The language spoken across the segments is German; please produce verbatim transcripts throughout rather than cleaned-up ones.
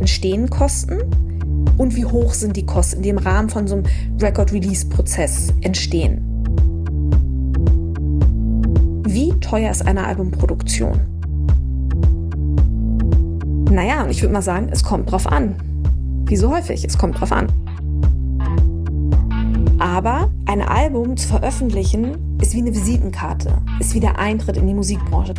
entstehen Kosten und wie hoch sind die Kosten, die im Rahmen von so einem Record-Release-Prozess entstehen. Wie teuer ist eine Albumproduktion? Naja, und ich würde mal sagen, es kommt drauf an. Wie so häufig, es kommt drauf an. Aber ein Album zu veröffentlichen ist wie eine Visitenkarte, ist wie der Eintritt in die Musikbranche.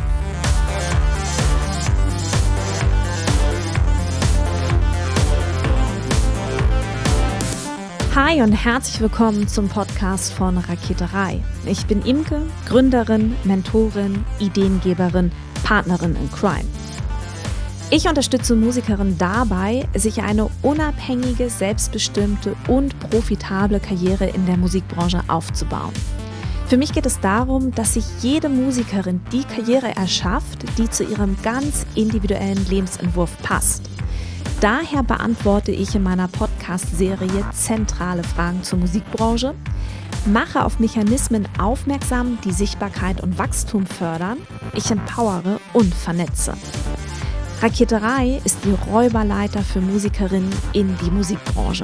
Hi und herzlich willkommen zum Podcast von Raketerei. Ich bin Imke, Gründerin, Mentorin, Ideengeberin, Partnerin in Crime. Ich unterstütze Musikerinnen dabei, sich eine unabhängige, selbstbestimmte und profitable Karriere in der Musikbranche aufzubauen. Für mich geht es darum, dass sich jede Musikerin die Karriere erschafft, die zu ihrem ganz individuellen Lebensentwurf passt. Daher beantworte ich in meiner Podcast-Serie zentrale Fragen zur Musikbranche, mache auf Mechanismen aufmerksam, die Sichtbarkeit und Wachstum fördern, ich empowere und vernetze. Raketerei ist die Räuberleiter für Musikerinnen in die Musikbranche.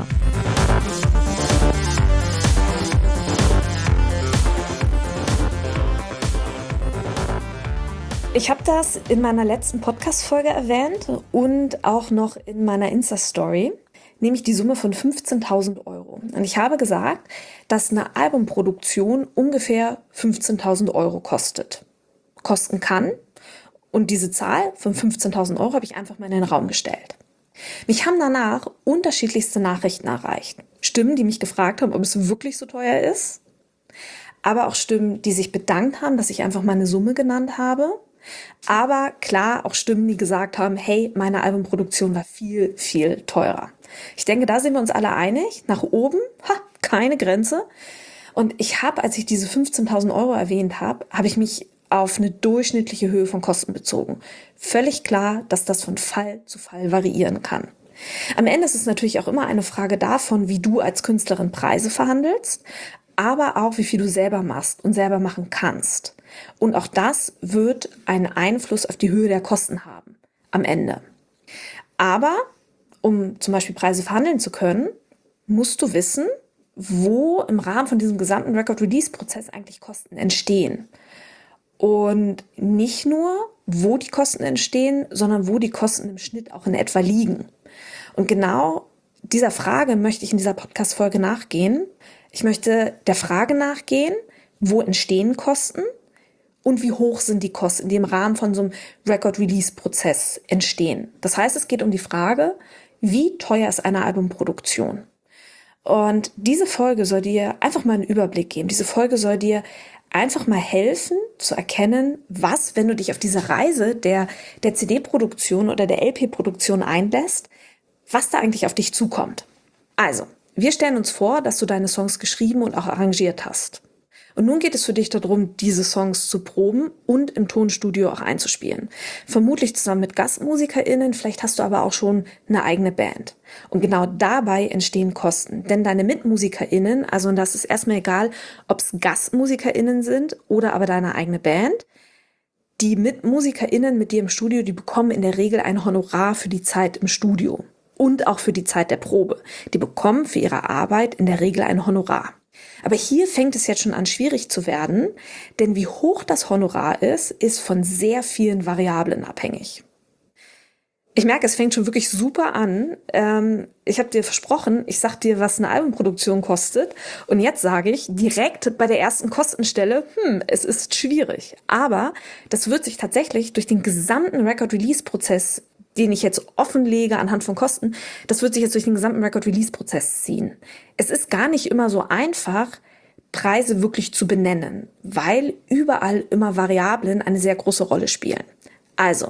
Ich habe das in meiner letzten Podcast-Folge erwähnt und auch noch in meiner Insta-Story, nämlich die Summe von fünfzehntausend Euro. Und ich habe gesagt, dass eine Albumproduktion ungefähr fünfzehntausend Euro kostet, kosten kann. Und diese Zahl von fünfzehntausend Euro habe ich einfach mal in den Raum gestellt. Mich haben danach unterschiedlichste Nachrichten erreicht. Stimmen, die mich gefragt haben, ob es wirklich so teuer ist. Aber auch Stimmen, die sich bedankt haben, dass ich einfach mal eine Summe genannt habe. Aber klar, auch Stimmen, die gesagt haben, hey, meine Albumproduktion war viel, viel teurer. Ich denke, da sind wir uns alle einig. Nach oben, ha, keine Grenze. Und ich habe, als ich diese fünfzehntausend Euro erwähnt habe, habe ich mich auf eine durchschnittliche Höhe von Kosten bezogen. Völlig klar, dass das von Fall zu Fall variieren kann. Am Ende ist es natürlich auch immer eine Frage davon, wie du als Künstlerin Preise verhandelst, aber auch, wie viel du selber machst und selber machen kannst. Und auch das wird einen Einfluss auf die Höhe der Kosten haben am Ende. Aber um zum Beispiel Preise verhandeln zu können, musst du wissen, wo im Rahmen von diesem gesamten Record-Release-Prozess eigentlich Kosten entstehen. Und nicht nur, wo die Kosten entstehen, sondern wo die Kosten im Schnitt auch in etwa liegen. Und genau dieser Frage möchte ich in dieser Podcast-Folge nachgehen. Ich möchte der Frage nachgehen, wo entstehen Kosten und wie hoch sind die Kosten, die im Rahmen von so einem Record-Release-Prozess entstehen. Das heißt, es geht um die Frage, wie teuer ist eine Albumproduktion? Und diese Folge soll dir einfach mal einen Überblick geben. Diese Folge soll dir einfach mal helfen zu erkennen, was, wenn du dich auf diese Reise der, der C D-Produktion oder der L P-Produktion einlässt, was da eigentlich auf dich zukommt. Also, wir stellen uns vor, dass du deine Songs geschrieben und auch arrangiert hast. Und nun geht es für dich darum, diese Songs zu proben und im Tonstudio auch einzuspielen. Vermutlich zusammen mit GastmusikerInnen, vielleicht hast du aber auch schon eine eigene Band. Und genau dabei entstehen Kosten. Denn deine MitmusikerInnen, also und das ist erstmal egal, ob es GastmusikerInnen sind oder aber deine eigene Band, die MitmusikerInnen mit dir im Studio, die bekommen in der Regel ein Honorar für die Zeit im Studio. Und auch für die Zeit der Probe. Die bekommen für ihre Arbeit in der Regel ein Honorar. Aber hier fängt es jetzt schon an, schwierig zu werden, denn wie hoch das Honorar ist, ist von sehr vielen Variablen abhängig. Ich merke, es fängt schon wirklich super an. Ähm, ich habe dir versprochen, ich sag dir, was eine Albumproduktion kostet. Und jetzt sage ich direkt bei der ersten Kostenstelle, hm, es ist schwierig. Aber das wird sich tatsächlich durch den gesamten Record-Release-Prozess, den ich jetzt offenlege anhand von Kosten, das wird sich jetzt durch den gesamten Record-Release-Prozess ziehen. Es ist gar nicht immer so einfach, Preise wirklich zu benennen, weil überall immer Variablen eine sehr große Rolle spielen. Also,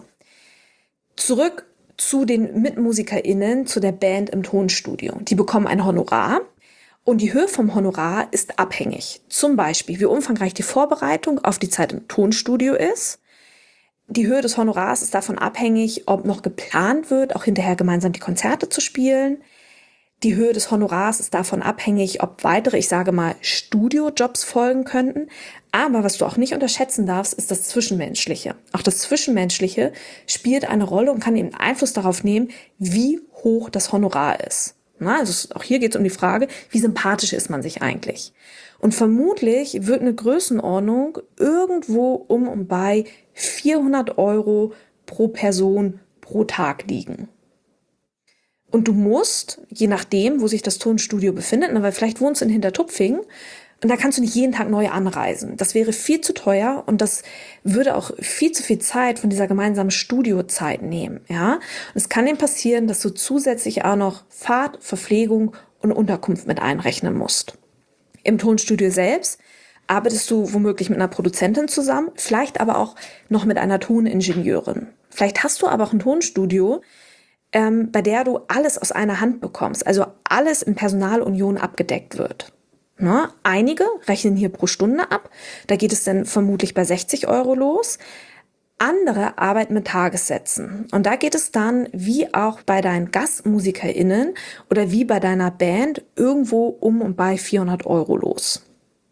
zurück zu den MitmusikerInnen, zu der Band im Tonstudio. Die bekommen ein Honorar und die Höhe vom Honorar ist abhängig. Zum Beispiel, wie umfangreich die Vorbereitung auf die Zeit im Tonstudio ist. Die Höhe des Honorars ist davon abhängig, ob noch geplant wird, auch hinterher gemeinsam die Konzerte zu spielen. Die Höhe des Honorars ist davon abhängig, ob weitere, ich sage mal, Studiojobs folgen könnten. Aber was du auch nicht unterschätzen darfst, ist das Zwischenmenschliche. Auch das Zwischenmenschliche spielt eine Rolle und kann eben Einfluss darauf nehmen, wie hoch das Honorar ist. Na, also auch hier geht es um die Frage, wie sympathisch ist man sich eigentlich? Und vermutlich wird eine Größenordnung irgendwo um und bei vierhundert Euro pro Person pro Tag liegen. Und du musst, je nachdem, wo sich das Tonstudio befindet, weil vielleicht wohnst du in Hintertupfingen, und da kannst du nicht jeden Tag neu anreisen. Das wäre viel zu teuer und das würde auch viel zu viel Zeit von dieser gemeinsamen Studiozeit nehmen. Ja? Und es kann eben passieren, dass du zusätzlich auch noch Fahrt, Verpflegung und Unterkunft mit einrechnen musst. Im Tonstudio selbst arbeitest du womöglich mit einer Produzentin zusammen, vielleicht aber auch noch mit einer Toningenieurin. Vielleicht hast du aber auch ein Tonstudio, ähm, bei der du alles aus einer Hand bekommst, also alles in Personalunion abgedeckt wird. Na, einige rechnen hier pro Stunde ab, da geht es dann vermutlich bei sechzig Euro los. Andere arbeiten mit Tagessätzen und da geht es dann, wie auch bei deinen GastmusikerInnen oder wie bei deiner Band, irgendwo um und bei vierhundert Euro los.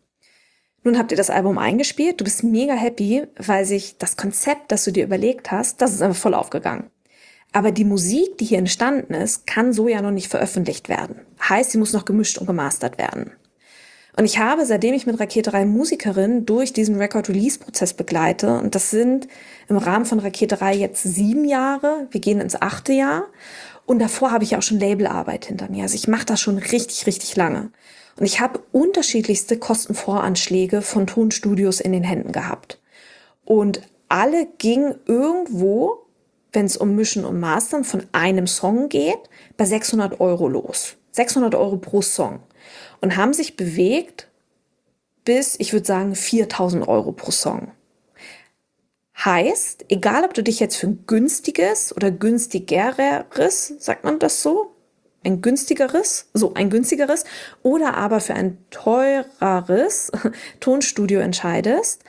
Nun habt ihr das Album eingespielt, du bist mega happy, weil sich das Konzept, das du dir überlegt hast, das ist einfach voll aufgegangen. Aber die Musik, die hier entstanden ist, kann so ja noch nicht veröffentlicht werden. Heißt, sie muss noch gemischt und gemastert werden. Und ich habe, seitdem ich mit Raketerei Musikerin durch diesen Record-Release-Prozess begleite, und das sind im Rahmen von Raketerei jetzt sieben Jahre, wir gehen ins achte Jahr, und davor habe ich ja auch schon Labelarbeit hinter mir. Also ich mache das schon richtig, richtig lange. Und ich habe unterschiedlichste Kostenvoranschläge von Tonstudios in den Händen gehabt. Und alle gingen irgendwo, wenn es um Mischen und Mastern von einem Song geht, bei sechshundert Euro los. sechshundert Euro pro Song. Und haben sich bewegt bis, ich würde sagen, viertausend Euro pro Song. Heißt, egal ob du dich jetzt für ein günstiges oder günstigeres, sagt man das so? Ein günstigeres, so ein günstigeres oder aber für ein teureres Tonstudio entscheidest,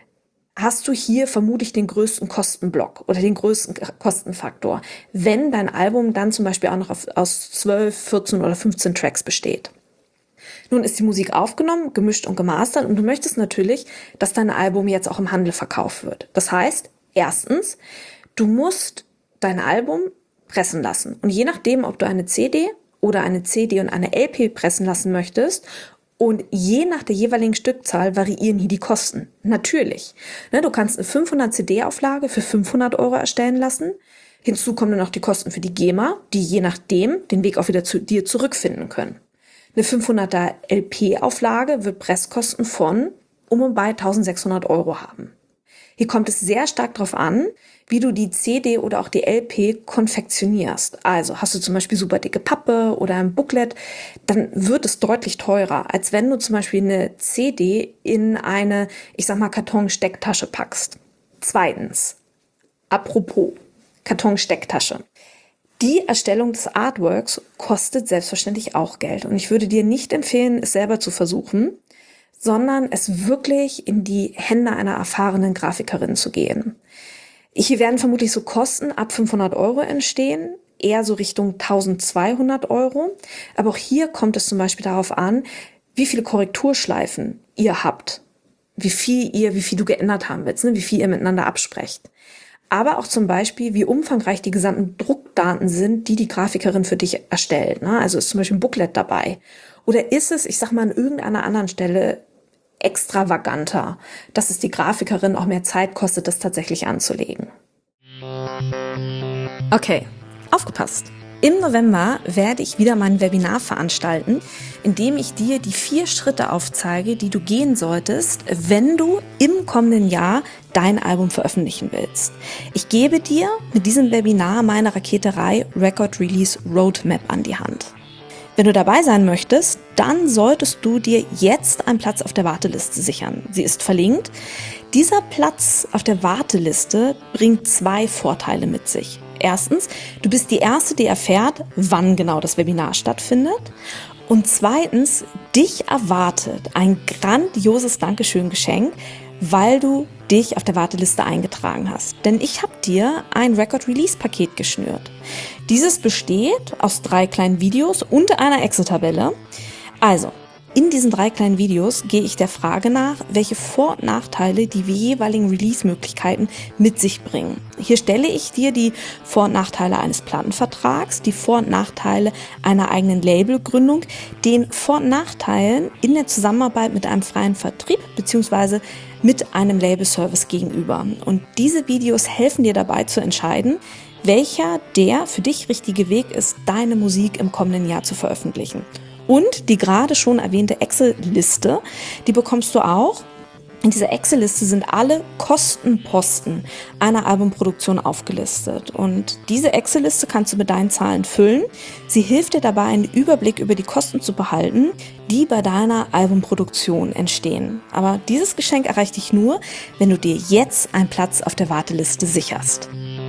hast du hier vermutlich den größten Kostenblock oder den größten Kostenfaktor, wenn dein Album dann zum Beispiel auch noch auf, aus zwölf, vierzehn oder fünfzehn Tracks besteht. Nun ist die Musik aufgenommen, gemischt und gemastert und du möchtest natürlich, dass dein Album jetzt auch im Handel verkauft wird. Das heißt, erstens, du musst dein Album pressen lassen. Und je nachdem, ob du eine C D oder eine C D und eine L P pressen lassen möchtest, und je nach der jeweiligen Stückzahl variieren hier die Kosten. Natürlich. Du kannst eine fünfhundert C D-Auflage für fünfhundert Euro erstellen lassen. Hinzu kommen dann noch die Kosten für die GEMA, die je nachdem den Weg auch wieder zu dir zurückfinden können. Eine fünfhunderter L P-Auflage wird Presskosten von um und bei eintausendsechshundert Euro haben. Hier kommt es sehr stark darauf an, wie du die C D oder auch die L P konfektionierst. Also hast du zum Beispiel super dicke Pappe oder ein Booklet, dann wird es deutlich teurer, als wenn du zum Beispiel eine C D in eine, ich sag mal, Karton-Stecktasche packst. Zweitens, apropos Karton-Stecktasche. Die Erstellung des Artworks kostet selbstverständlich auch Geld. Und ich würde dir nicht empfehlen, es selber zu versuchen, sondern es wirklich in die Hände einer erfahrenen Grafikerin zu gehen. Hier werden vermutlich so Kosten ab fünfhundert Euro entstehen, eher so Richtung eintausendzweihundert Euro. Aber auch hier kommt es zum Beispiel darauf an, wie viele Korrekturschleifen ihr habt, wie viel ihr, wie viel du geändert haben willst, ne? Wie viel ihr miteinander absprecht. Aber auch zum Beispiel, wie umfangreich die gesamten Druckdaten sind, die die Grafikerin für dich erstellt. Ne? Also ist zum Beispiel ein Booklet dabei. Oder ist es, ich sag mal, an irgendeiner anderen Stelle extravaganter, dass es die Grafikerin auch mehr Zeit kostet, das tatsächlich anzulegen. Okay, aufgepasst. Im November werde ich wieder mein Webinar veranstalten, in dem ich dir die vier Schritte aufzeige, die du gehen solltest, wenn du im kommenden Jahr dein Album veröffentlichen willst. Ich gebe dir mit diesem Webinar meine Raketerei Record Release Roadmap an die Hand. Wenn du dabei sein möchtest, dann solltest du dir jetzt einen Platz auf der Warteliste sichern. Sie ist verlinkt. Dieser Platz auf der Warteliste bringt zwei Vorteile mit sich. Erstens, du bist die Erste, die erfährt, wann genau das Webinar stattfindet. Und zweitens, dich erwartet ein grandioses Dankeschön-Geschenk, weil du dich auf der Warteliste eingetragen hast. Denn ich habe dir ein Record-Release-Paket geschnürt. Dieses besteht aus drei kleinen Videos und einer Excel-Tabelle. Also, in diesen drei kleinen Videos gehe ich der Frage nach, welche Vor- und Nachteile die jeweiligen Release-Möglichkeiten mit sich bringen. Hier stelle ich dir die Vor- und Nachteile eines Plattenvertrags, die Vor- und Nachteile einer eigenen Labelgründung, den Vor- und Nachteilen in der Zusammenarbeit mit einem freien Vertrieb bzw. mit einem Labelservice gegenüber. Und diese Videos helfen dir dabei zu entscheiden, welcher der für dich richtige Weg ist, deine Musik im kommenden Jahr zu veröffentlichen. Und die gerade schon erwähnte Excel-Liste, die bekommst du auch. In dieser Excel-Liste sind alle Kostenposten einer Albumproduktion aufgelistet. Und diese Excel-Liste kannst du mit deinen Zahlen füllen. Sie hilft dir dabei, einen Überblick über die Kosten zu behalten, die bei deiner Albumproduktion entstehen. Aber dieses Geschenk erreicht dich nur, wenn du dir jetzt einen Platz auf der Warteliste sicherst.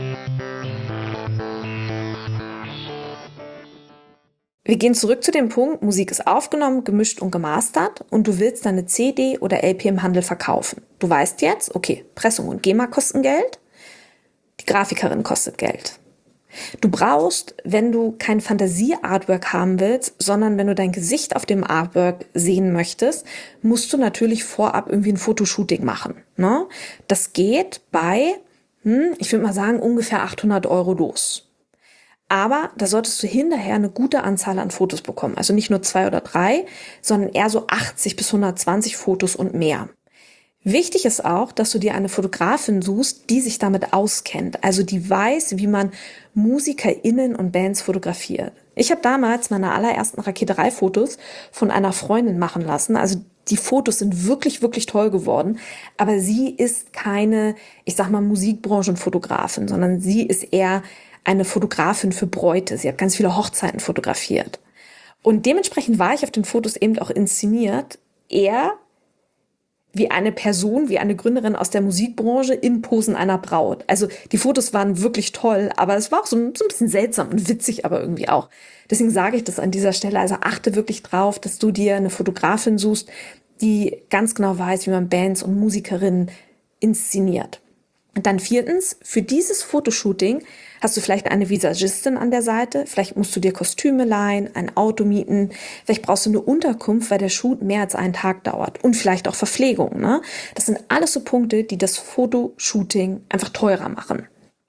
Wir gehen zurück zu dem Punkt, Musik ist aufgenommen, gemischt und gemastert und du willst deine C D oder L P im Handel verkaufen. Du weißt jetzt, okay, Pressung und GEMA kosten Geld, die Grafikerin kostet Geld. Du brauchst, wenn du kein Fantasie-Artwork haben willst, sondern wenn du dein Gesicht auf dem Artwork sehen möchtest, musst du natürlich vorab irgendwie ein Fotoshooting machen. Ne? Das geht bei, hm, ich würde mal sagen, ungefähr achthundert Euro los. Aber da solltest du hinterher eine gute Anzahl an Fotos bekommen. Also nicht nur zwei oder drei, sondern eher so achtzig bis hundertzwanzig Fotos und mehr. Wichtig ist auch, dass du dir eine Fotografin suchst, die sich damit auskennt. Also die weiß, wie man MusikerInnen und Bands fotografiert. Ich habe damals meine allerersten Raketerei-Fotos von einer Freundin machen lassen. Also die Fotos sind wirklich, wirklich toll geworden. Aber sie ist keine, ich sag mal, Musikbranchenfotografin, sondern sie ist eher eine Fotografin für Bräute. Sie hat ganz viele Hochzeiten fotografiert. Und dementsprechend war ich auf den Fotos eben auch inszeniert, eher wie eine Person, wie eine Gründerin aus der Musikbranche in Posen einer Braut. Also die Fotos waren wirklich toll, aber es war auch so ein, so ein bisschen seltsam und witzig aber irgendwie auch. Deswegen sage ich das an dieser Stelle. Also achte wirklich drauf, dass du dir eine Fotografin suchst, die ganz genau weiß, wie man Bands und Musikerinnen inszeniert. Und dann viertens, für dieses Fotoshooting hast du vielleicht eine Visagistin an der Seite, vielleicht musst du dir Kostüme leihen, ein Auto mieten, vielleicht brauchst du eine Unterkunft, weil der Shoot mehr als einen Tag dauert und vielleicht auch Verpflegung. Ne? Das sind alles so Punkte, die das Fotoshooting einfach teurer machen.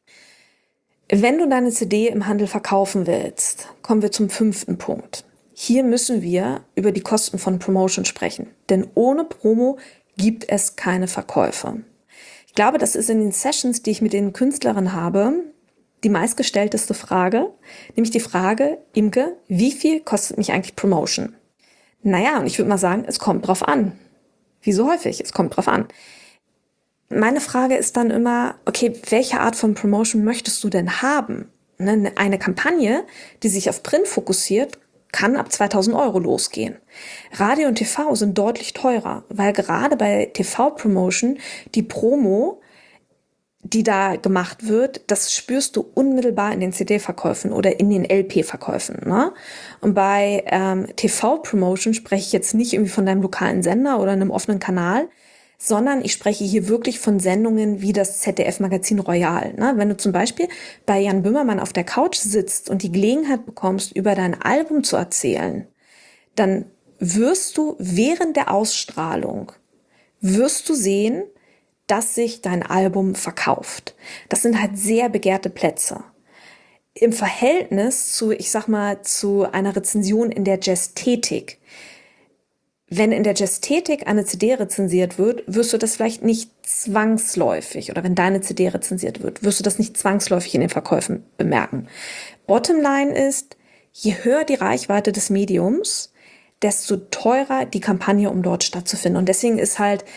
Wenn du deine C D im Handel verkaufen willst, kommen wir zum fünften Punkt. Hier müssen wir über die Kosten von Promotion sprechen, denn ohne Promo gibt es keine Verkäufe. Ich glaube, das ist in den Sessions, die ich mit den Künstlerinnen habe, die meistgestellteste Frage, nämlich die Frage, Imke, wie viel kostet mich eigentlich Promotion? Naja, und ich würde mal sagen, es kommt drauf an. Wie so häufig, es kommt drauf an. Meine Frage ist dann immer, okay, welche Art von Promotion möchtest du denn haben? Eine Kampagne, die sich auf Print fokussiert, kann ab zweitausend Euro losgehen. Radio und T V sind deutlich teurer, weil gerade bei T V-Promotion die Promo, die da gemacht wird, das spürst du unmittelbar in den C D-Verkäufen oder in den L P-Verkäufen. Ne? Und bei ähm, T V-Promotion spreche ich jetzt nicht irgendwie von deinem lokalen Sender oder einem offenen Kanal, sondern ich spreche hier wirklich von Sendungen wie das Z D F-Magazin Royal. Ne? Wenn du zum Beispiel bei Jan Böhmermann auf der Couch sitzt und die Gelegenheit bekommst, über dein Album zu erzählen, dann wirst du während der Ausstrahlung, wirst du sehen, dass sich dein Album verkauft. Das sind halt sehr begehrte Plätze. Im Verhältnis zu, ich sag mal, zu einer Rezension in der Jazzthetik. Wenn in der Jazzthetik eine C D rezensiert wird, wirst du das vielleicht nicht zwangsläufig, oder wenn deine C D rezensiert wird, wirst du das nicht zwangsläufig in den Verkäufen bemerken. Bottomline ist, je höher die Reichweite des Mediums, desto teurer die Kampagne, um dort stattzufinden. Und deswegen ist halt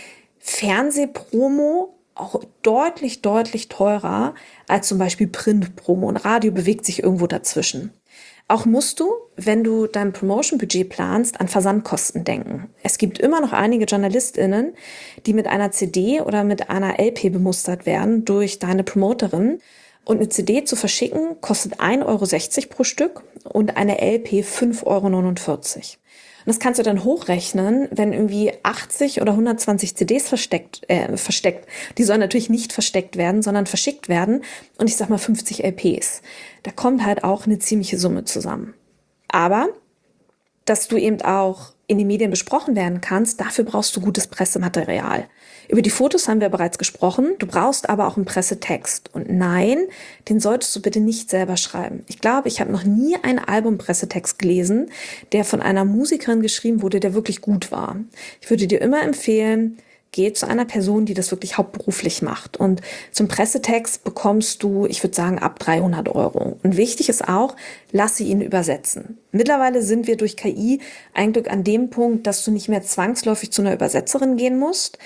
Fernsehpromo auch deutlich, deutlich teurer als zum Beispiel Printpromo. Und Radio bewegt sich irgendwo dazwischen. Auch musst du, wenn du dein Promotion-Budget planst, an Versandkosten denken. Es gibt immer noch einige JournalistInnen, die mit einer C D oder mit einer L P bemustert werden durch deine Promoterin. Und eine C D zu verschicken kostet ein Euro sechzig pro Stück und eine L P fünf Euro neunundvierzig. das kannst du dann hochrechnen, wenn irgendwie achtzig oder hundertzwanzig C Ds versteckt, äh, versteckt. Die sollen natürlich nicht versteckt werden, sondern verschickt werden. Und ich sag mal fünfzig L Ps. Da kommt halt auch eine ziemliche Summe zusammen. Aber, dass du eben auch in den Medien besprochen werden kannst, dafür brauchst du gutes Pressematerial. Über die Fotos haben wir bereits gesprochen, du brauchst aber auch einen Pressetext. Und nein, den solltest du bitte nicht selber schreiben. Ich glaube, ich habe noch nie einen Albumpressetext gelesen, der von einer Musikerin geschrieben wurde, der wirklich gut war. Ich würde dir immer empfehlen, geh zu einer Person, die das wirklich hauptberuflich macht. Und zum Pressetext bekommst du, ich würde sagen, ab dreihundert Euro. Und wichtig ist auch, lasse ihn übersetzen. Mittlerweile sind wir durch K I eigentlich an dem Punkt, dass du nicht mehr zwangsläufig zu einer Übersetzerin gehen musst.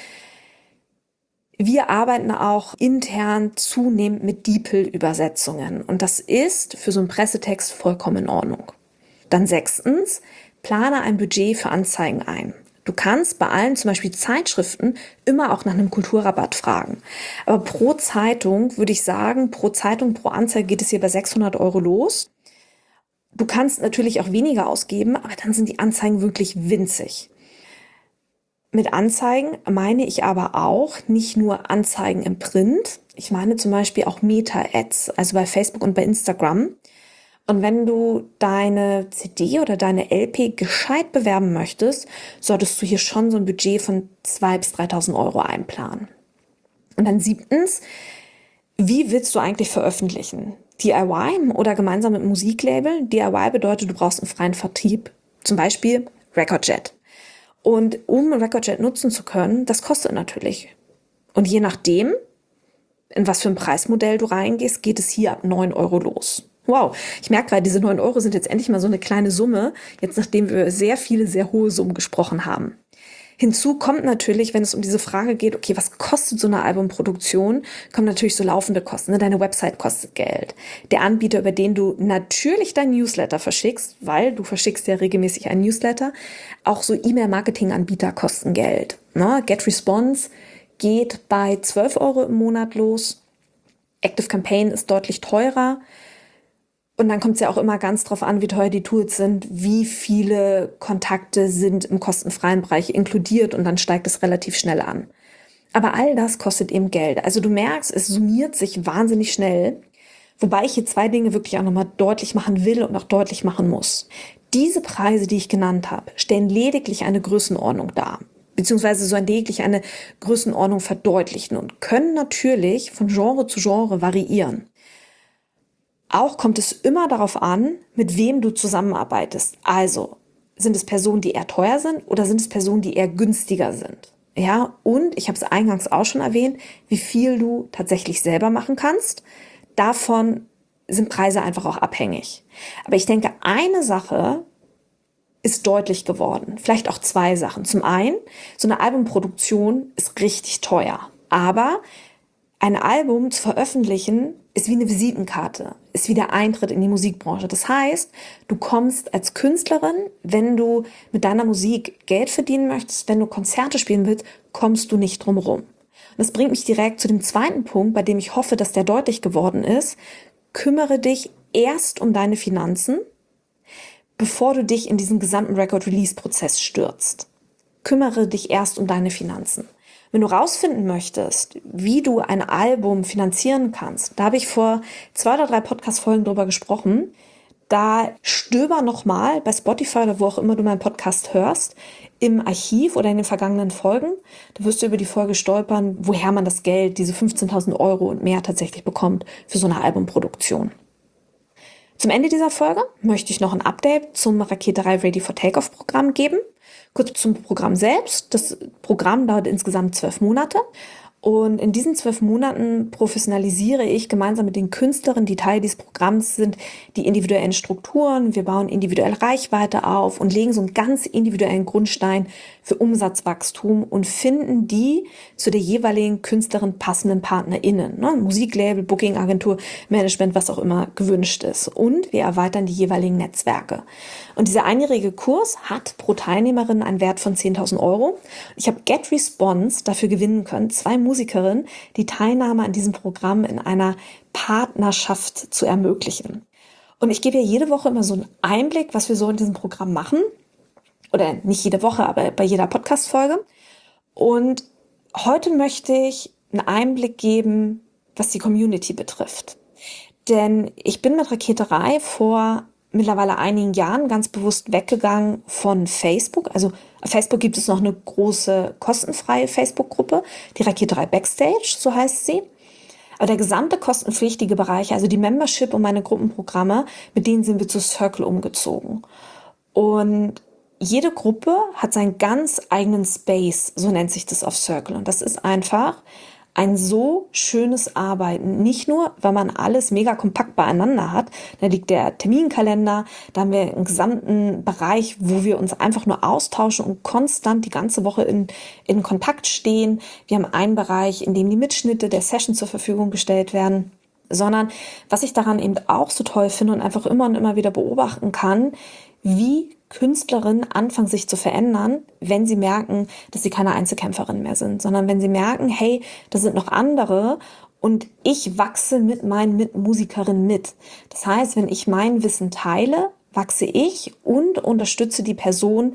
Wir arbeiten auch intern zunehmend mit DeepL-Übersetzungen. Und das ist für so einen Pressetext vollkommen in Ordnung. Dann sechstens, plane ein Budget für Anzeigen ein. Du kannst bei allen, zum Beispiel Zeitschriften, immer auch nach einem Kulturrabatt fragen. Aber pro Zeitung würde ich sagen, pro Zeitung, pro Anzeige geht es hier bei sechshundert Euro los. Du kannst natürlich auch weniger ausgeben, aber dann sind die Anzeigen wirklich winzig. Mit Anzeigen meine ich aber auch nicht nur Anzeigen im Print. Ich meine zum Beispiel auch Meta-Ads, also bei Facebook und bei Instagram. Und wenn du deine C D oder deine L P gescheit bewerben möchtest, solltest du hier schon so ein Budget von zweitausend bis dreitausend Euro einplanen. Und dann siebtens, wie willst du eigentlich veröffentlichen? D I Y oder gemeinsam mit einem Musiklabel? D I Y bedeutet, du brauchst einen freien Vertrieb, zum Beispiel Recordjet. Und um Recordjet nutzen zu können, das kostet natürlich. Und je nachdem, in was für ein Preismodell du reingehst, geht es hier ab neun Euro los. Wow, ich merke gerade, diese neun Euro sind jetzt endlich mal so eine kleine Summe, jetzt nachdem wir sehr viele, sehr hohe Summen gesprochen haben. Hinzu kommt natürlich, wenn es um diese Frage geht, okay, was kostet so eine Albumproduktion, kommen natürlich so laufende Kosten. Ne? Deine Website kostet Geld. Der Anbieter, über den du natürlich dein Newsletter verschickst, weil du verschickst ja regelmäßig einen Newsletter, auch so E-Mail-Marketing-Anbieter kosten Geld. Ne? GetResponse geht bei zwölf Euro im Monat los. ActiveCampaign ist deutlich teurer. Und dann kommt es ja auch immer ganz drauf an, wie teuer die Tools sind, wie viele Kontakte sind im kostenfreien Bereich inkludiert und dann steigt es relativ schnell an. Aber all das kostet eben Geld. Also du merkst, es summiert sich wahnsinnig schnell, wobei ich hier zwei Dinge wirklich auch nochmal deutlich machen will und auch deutlich machen muss. Diese Preise, die ich genannt habe, stellen lediglich eine Größenordnung dar, beziehungsweise sollen lediglich eine Größenordnung verdeutlichen und können natürlich von Genre zu Genre variieren. Auch kommt es immer darauf an, mit wem du zusammenarbeitest. Also, sind es Personen, die eher teuer sind oder sind es Personen, die eher günstiger sind? Ja, und ich habe es eingangs auch schon erwähnt, wie viel du tatsächlich selber machen kannst. Davon sind Preise einfach auch abhängig. Aber ich denke, eine Sache ist deutlich geworden. Vielleicht auch zwei Sachen. Zum einen, so eine Albumproduktion ist richtig teuer. Aber ein Album zu veröffentlichen ist wie eine Visitenkarte, ist wie der Eintritt in die Musikbranche. Das heißt, du kommst als Künstlerin, wenn du mit deiner Musik Geld verdienen möchtest, wenn du Konzerte spielen willst, kommst du nicht drum rum. Und das bringt mich direkt zu dem zweiten Punkt, bei dem ich hoffe, dass der deutlich geworden ist. Kümmere dich erst um deine Finanzen, bevor du dich in diesen gesamten Record-Release-Prozess stürzt. Kümmere dich erst um deine Finanzen. Wenn du rausfinden möchtest, wie du ein Album finanzieren kannst, da habe ich vor zwei oder drei Podcast-Folgen drüber gesprochen, da stöber nochmal bei Spotify oder wo auch immer du meinen Podcast hörst, im Archiv oder in den vergangenen Folgen. Da wirst du über die Folge stolpern, woher man das Geld, diese fünfzehntausend Euro und mehr tatsächlich bekommt für so eine Albumproduktion. Zum Ende dieser Folge möchte ich noch ein Update zum Raketerei Ready for Takeoff Programm geben. Kurz zum Programm selbst. Das Programm dauert insgesamt zwölf Monate. Und in diesen zwölf Monaten professionalisiere ich gemeinsam mit den Künstlerinnen, die Teil dieses Programms sind, die individuellen Strukturen. Wir bauen individuell Reichweite auf und legen so einen ganz individuellen Grundstein für Umsatzwachstum und finden die zu der jeweiligen Künstlerin passenden PartnerInnen. Ne? Musiklabel, Bookingagentur, Management, was auch immer gewünscht ist. Und wir erweitern die jeweiligen Netzwerke. Und dieser einjährige Kurs hat pro Teilnehmerin einen Wert von zehntausend Euro. Ich habe GetResponse dafür gewinnen können, zwei Musikerinnen die Teilnahme an diesem Programm in einer Partnerschaft zu ermöglichen. Und ich gebe ja jede Woche immer so einen Einblick, was wir so in diesem Programm machen. oder nicht jede Woche, aber bei jeder Podcast-Folge. Und heute möchte ich einen Einblick geben, was die Community betrifft. Denn ich bin mit Raketerei vor mittlerweile einigen Jahren ganz bewusst weggegangen von Facebook. Also auf Facebook gibt es noch eine große kostenfreie Facebook-Gruppe, die Raketerei Backstage, so heißt sie. Aber der gesamte kostenpflichtige Bereich, also die Membership und meine Gruppenprogramme, mit denen sind wir zu Circle umgezogen. Und jede Gruppe hat seinen ganz eigenen Space, so nennt sich das auf Circle. Und das ist einfach ein so schönes Arbeiten. Nicht nur, weil man alles mega kompakt beieinander hat. Da liegt der Terminkalender, da haben wir einen gesamten Bereich, wo wir uns einfach nur austauschen und konstant die ganze Woche in, in Kontakt stehen. Wir haben einen Bereich, in dem die Mitschnitte der Session zur Verfügung gestellt werden. Sondern was ich daran eben auch so toll finde und einfach immer und immer wieder beobachten kann, wie Künstlerinnen anfangen sich zu verändern, wenn sie merken, dass sie keine Einzelkämpferin mehr sind, sondern wenn sie merken, hey, da sind noch andere und ich wachse mit meinen Mitmusikerinnen mit. Das heißt, wenn ich mein Wissen teile, wachse ich und unterstütze die Person,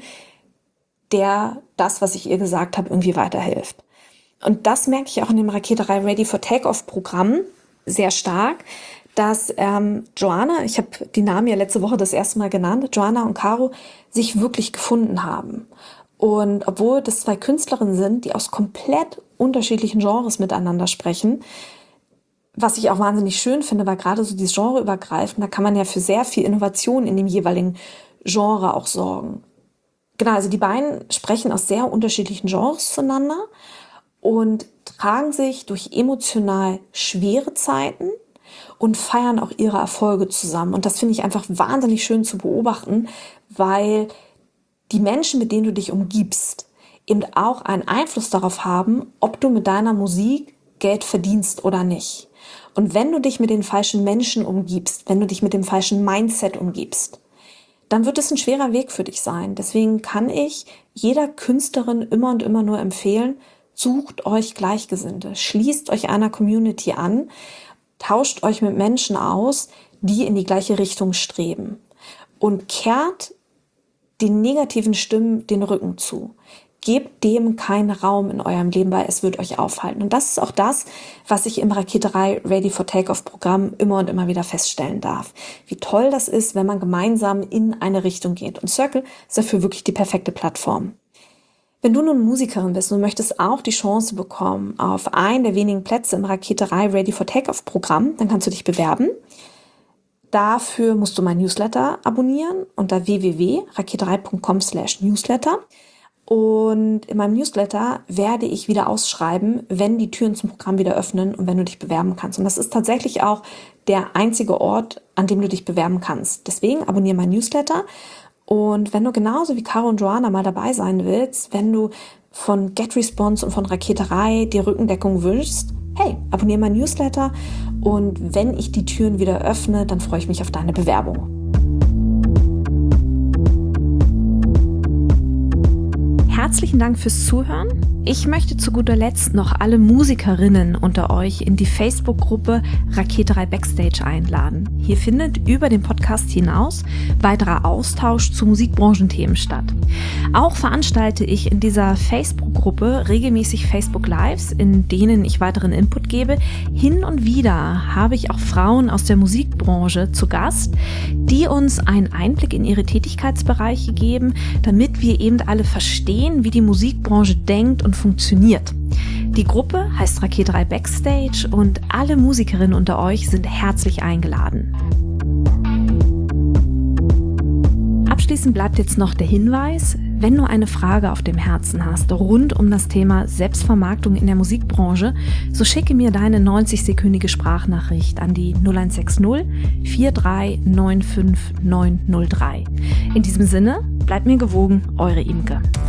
der das, was ich ihr gesagt habe, irgendwie weiterhilft. Und das merke ich auch in dem Raketerei Ready for Takeoff Programm sehr stark, dass ähm, Joanna, ich habe die Namen ja letzte Woche das erste Mal genannt, Joanna und Caro sich wirklich gefunden haben. Und obwohl das zwei Künstlerinnen sind, die aus komplett unterschiedlichen Genres miteinander sprechen, was ich auch wahnsinnig schön finde, weil gerade so dieses Genreübergreifend, da kann man ja für sehr viel Innovation in dem jeweiligen Genre auch sorgen. Genau, also die beiden sprechen aus sehr unterschiedlichen Genres zueinander und tragen sich durch emotional schwere Zeiten und feiern auch ihre Erfolge zusammen. Und das finde ich einfach wahnsinnig schön zu beobachten, weil die Menschen, mit denen du dich umgibst, eben auch einen Einfluss darauf haben, ob du mit deiner Musik Geld verdienst oder nicht. Und wenn du dich mit den falschen Menschen umgibst, wenn du dich mit dem falschen Mindset umgibst, dann wird es ein schwerer Weg für dich sein. Deswegen kann ich jeder Künstlerin immer und immer nur empfehlen, sucht euch Gleichgesinnte, schließt euch einer Community an, tauscht euch mit Menschen aus, die in die gleiche Richtung streben und kehrt den negativen Stimmen den Rücken zu. Gebt dem keinen Raum in eurem Leben, weil es wird euch aufhalten. Und das ist auch das, was ich im Raketerei Ready for Takeoff Programm immer und immer wieder feststellen darf. Wie toll das ist, wenn man gemeinsam in eine Richtung geht. Und Circle ist dafür wirklich die perfekte Plattform. Wenn du nun Musikerin bist und möchtest auch die Chance bekommen auf einen der wenigen Plätze im Raketerei Ready for Takeoff Programm, dann kannst du dich bewerben. Dafür musst du mein Newsletter abonnieren unter w w w punkt raketerei punkt com slash newsletter. Und in meinem Newsletter werde ich wieder ausschreiben, wenn die Türen zum Programm wieder öffnen und wenn du dich bewerben kannst. Und das ist tatsächlich auch der einzige Ort, an dem du dich bewerben kannst. Deswegen abonniere mein Newsletter. Und wenn du genauso wie Caro und Joanna mal dabei sein willst, wenn du von GetResponse und von Raketerei die Rückendeckung wünschst, hey, abonniere mein Newsletter und wenn ich die Türen wieder öffne, dann freue ich mich auf deine Bewerbung. Herzlichen Dank fürs Zuhören. Ich möchte zu guter Letzt noch alle Musikerinnen unter euch in die Facebook-Gruppe Raketerei Backstage einladen. Hier findet über den Podcast hinaus weiterer Austausch zu Musikbranchenthemen statt. Auch veranstalte ich in dieser Facebook-Gruppe regelmäßig Facebook-Lives, in denen ich weiteren Input gebe. Hin und wieder habe ich auch Frauen aus der Musikbranche zu Gast, die uns einen Einblick in ihre Tätigkeitsbereiche geben, damit wir eben alle verstehen, wie die Musikbranche denkt und funktioniert. Die Gruppe heißt Raketerei Backstage und alle Musikerinnen unter euch sind herzlich eingeladen. Abschließend bleibt jetzt noch der Hinweis, wenn du eine Frage auf dem Herzen hast rund um das Thema Selbstvermarktung in der Musikbranche, so schicke mir deine neunzig-sekündige Sprachnachricht an die null eins sechs null vier drei neun fünf neun null drei. In diesem Sinne, bleibt mir gewogen, eure Imke.